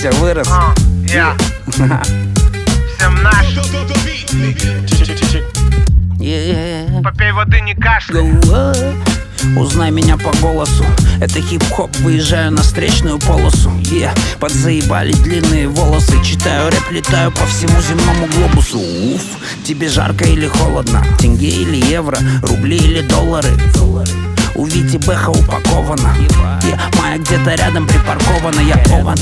Витя вырос. Я. Всем наш. Попей воды, не кашляй. Узнай меня по голосу. Это хип-хоп, выезжаю на встречную полосу. Подзаебали длинные волосы. Читаю рэп, летаю по всему земному глобусу. Уф, тебе жарко или холодно? Тенге или евро? Рубли или доллары? У Вити Бэха упаковано. Моя где-то рядом припаркована. Я полон.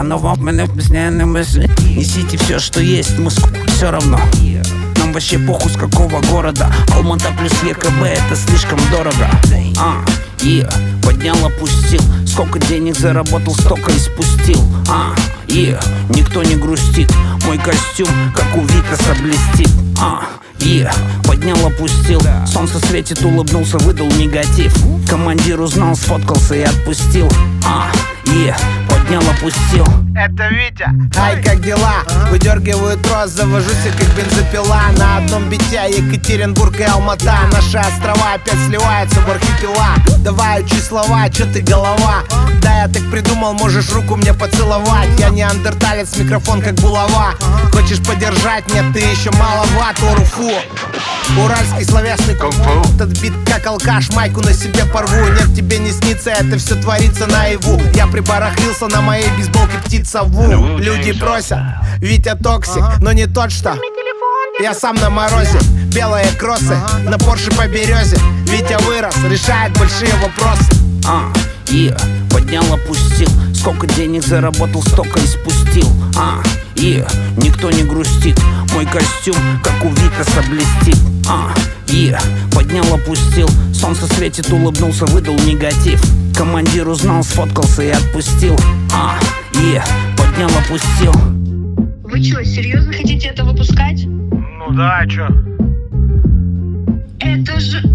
Несите все, что есть, мы все равно. Нам вообще похуй с какого города. Алмата плюс ЕКБ, это слишком дорого. Поднял, опустил. Сколько денег заработал, столько и спустил. Никто не грустит. Мой костюм, как у Викаса, блестит. Поднял, опустил. Солнце светит, улыбнулся, выдал негатив. Командир узнал, сфоткался и отпустил. Поднял, опустил. Это Витя. Ай, как дела? Выдергиваю трос, завожусь как бензопила. На одном бите Екатеринбург и Алмата. Наши острова опять сливаются в архипелаг. Давай учи слова, чё ты голова? Да, я так придумал, можешь руку мне поцеловать. Я неандерталец, микрофон как булава. Хочешь подержать? Нет, ты еще маловат, оруфу. Уральский словесный кунг-фу. Этот бит как алкаш, майку на себе порву. Нет, тебе не снится, это все творится наяву. Я прибарахлился на моей бейсболке птица ву. Люди просят, Витя токсик, но не тот, что я сам на морозе. Белые кроссы на Порше по березе. Витя вырос, решает большие вопросы. Поднял, опустил. Сколько денег заработал, столько и спустил. Никто не грустит. Мой костюм, как у Викаса, блестит. Поднял, опустил. Солнце светит, улыбнулся, выдал негатив. Командир узнал, сфоткался и отпустил. Поднял, опустил. Вы чё, серьезно хотите это выпускать? Ну да, а чё? Это же